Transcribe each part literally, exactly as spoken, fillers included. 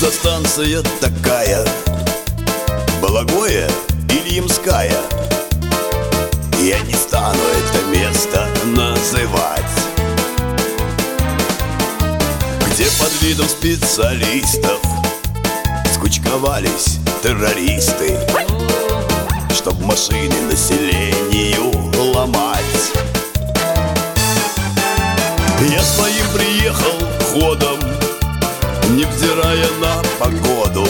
Автостанция такая, Балагоя или Ямская. Я не стану это место называть, где под видом специалистов скучковались террористы, чтоб машины населению ломать. Я своим приехал ходом, невзирая на погоду,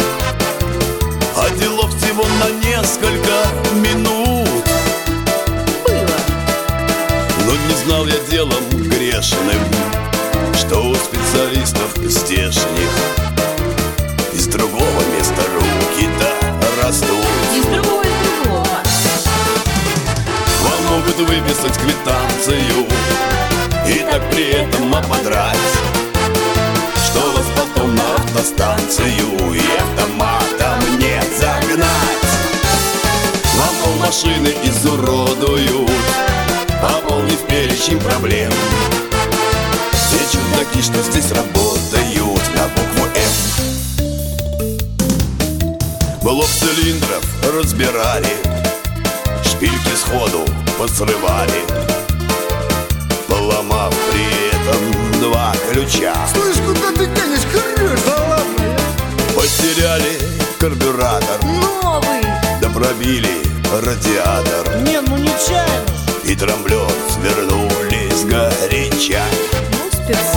а дело всего на несколько минут было. Но не знал я делом грешным, что у специалистов здешних из другого места руки-то растут. Из другого, из другого. Вам могут выписать квитанцию и так при этом ободрать, что вас потом на автостанцию и автоматом не загнать. Вам полмашины изуродуют, пополнив перечень проблем. Те чудаки, что здесь работают на букву «М». Блок цилиндров разбирали, шпильки сходу посрывали, поломав при этом два ключа. Слышь, куда ты тянешь, хорош? Да ладно, Потеряли карбюратор, новый. да пробили радиатор, Не, ну нечаянно ж. и трамблер свернули сгоряча. Ну, спецы.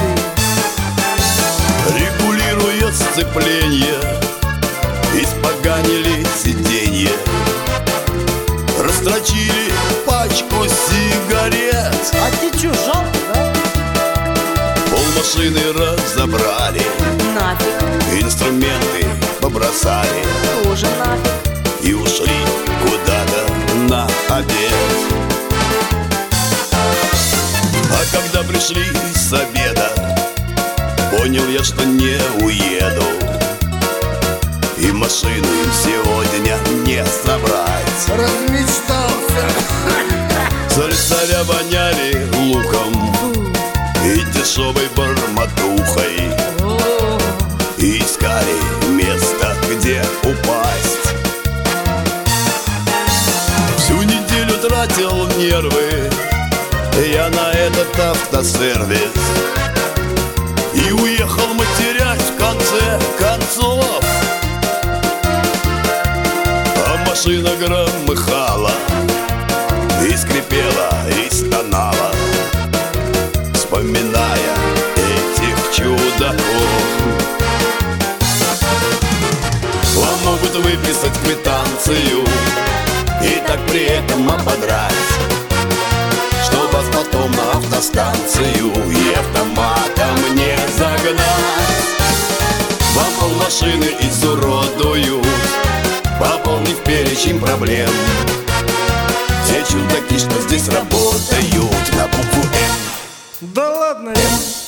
Регулируя сцепление, испоганили сиденье, растрачили пачку сигарет. А тебе чё, жалко, да? Полмашины разобрали, Нафиг. инструменты побросали Тоже нафиг. и ушли куда-то на обед. А когда пришли с обеда, понял я, что не уеду, и машину им сегодня не собрать. Размечтался. Слесаря воняли луком и дешевой бормотухой, О, и искали место, где упасть. Всю неделю тратил нервы я на этот автосервис и уехал матерясь в конце концов. А машина громыхала и скрипела, и стонала, вспоминая этих чудаков. Вам могут выписать квитанцию и так при этом ободрать, что вас потом на автостанцию и автоматом не загнать. Вам полмашины изуродуют, пополнив перечень проблем. Те чудаки, что здесь работают на букву «М». Да ладно, я...